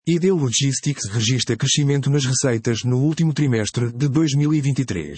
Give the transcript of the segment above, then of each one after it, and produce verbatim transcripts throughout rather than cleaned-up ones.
I D Logistics registra crescimento nas receitas no último trimestre de dois mil e vinte e três.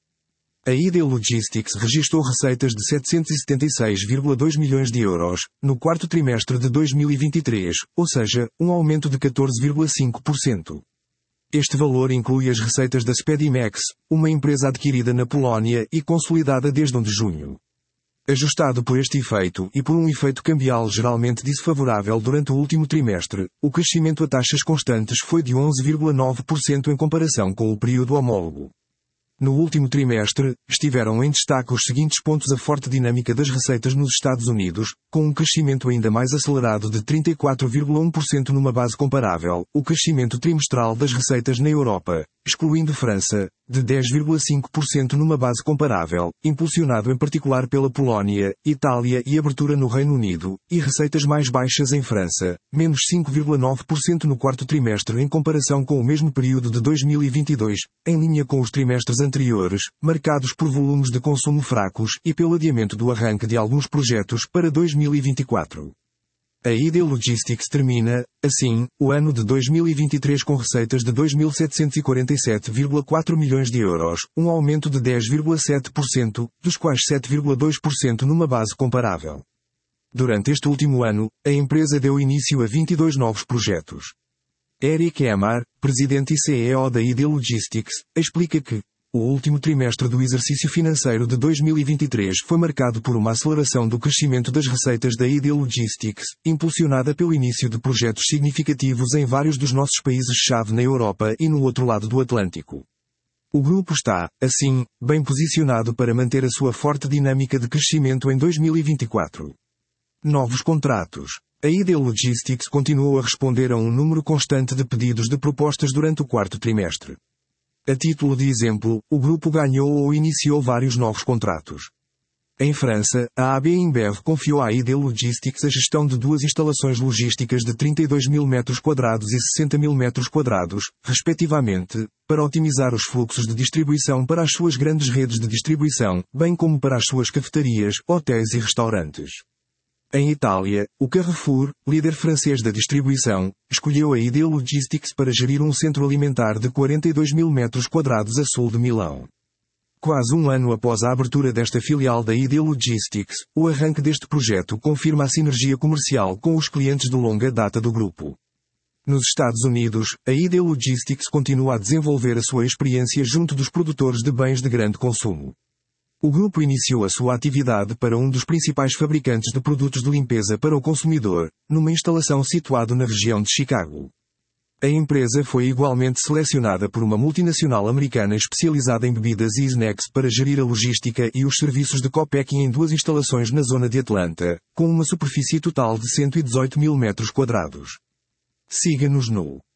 A I D Logistics registrou receitas de setecentos e setenta e seis vírgula dois milhões de euros, no quarto trimestre de dois mil e vinte e três, ou seja, um aumento de catorze vírgula cinco por cento. Este valor inclui as receitas da Spedimex, uma empresa adquirida na Polónia e consolidada desde onze de junho. Ajustado por este efeito e por um efeito cambial geralmente desfavorável durante o último trimestre, o crescimento a taxas constantes foi de onze vírgula nove por cento em comparação com o período homólogo. No último trimestre, estiveram em destaque os seguintes pontos: a forte dinâmica das receitas nos Estados Unidos, com um crescimento ainda mais acelerado de trinta e quatro vírgula um por cento numa base comparável, o crescimento trimestral das receitas na Europa, excluindo França, de dez vírgula cinco por cento numa base comparável, impulsionado em particular pela Polónia, Itália e abertura no Reino Unido, e receitas mais baixas em França, menos cinco vírgula nove por cento no quarto trimestre em comparação com o mesmo período de dois mil e vinte e dois, em linha com os trimestres anteriores, marcados por volumes de consumo fracos e pelo adiamento do arranque de alguns projetos para dois mil e vinte e quatro. A I D Logistics termina, assim, o ano de dois mil e vinte e três com receitas de dois mil setecentos e quarenta e sete vírgula quatro milhões de euros, um aumento de dez vírgula sete por cento, dos quais sete vírgula dois por cento numa base comparável. Durante este último ano, a empresa deu início a vinte e dois novos projetos. Eric Emar, presidente e C E O da I D Logistics, explica que o último trimestre do exercício financeiro de dois mil e vinte e três foi marcado por uma aceleração do crescimento das receitas da I D Logistics, impulsionada pelo início de projetos significativos em vários dos nossos países-chave na Europa e no outro lado do Atlântico. O grupo está, assim, bem posicionado para manter a sua forte dinâmica de crescimento em dois mil e vinte e quatro. Novos contratos. A I D Logistics continuou a responder a um número constante de pedidos de propostas durante o quarto trimestre. A título de exemplo, o grupo ganhou ou iniciou vários novos contratos. Em França, a A B InBev confiou à I D Logistics a gestão de duas instalações logísticas de trinta e dois mil metros quadrados e sessenta mil metros quadrados, respectivamente, para otimizar os fluxos de distribuição para as suas grandes redes de distribuição, bem como para as suas cafetarias, hotéis e restaurantes. Em Itália, o Carrefour, líder francês da distribuição, escolheu a I D Logistics para gerir um centro alimentar de quarenta e dois mil metros quadrados a sul de Milão. Quase um ano após a abertura desta filial da I D Logistics, o arranque deste projeto confirma a sinergia comercial com os clientes de longa data do grupo. Nos Estados Unidos, a I D Logistics continua a desenvolver a sua experiência junto dos produtores de bens de grande consumo. O grupo iniciou a sua atividade para um dos principais fabricantes de produtos de limpeza para o consumidor, numa instalação situada na região de Chicago. A empresa foi igualmente selecionada por uma multinacional americana especializada em bebidas e snacks para gerir a logística e os serviços de co-packing em duas instalações na zona de Atlanta, com uma superfície total de cento e dezoito mil metros quadrados. Siga-nos no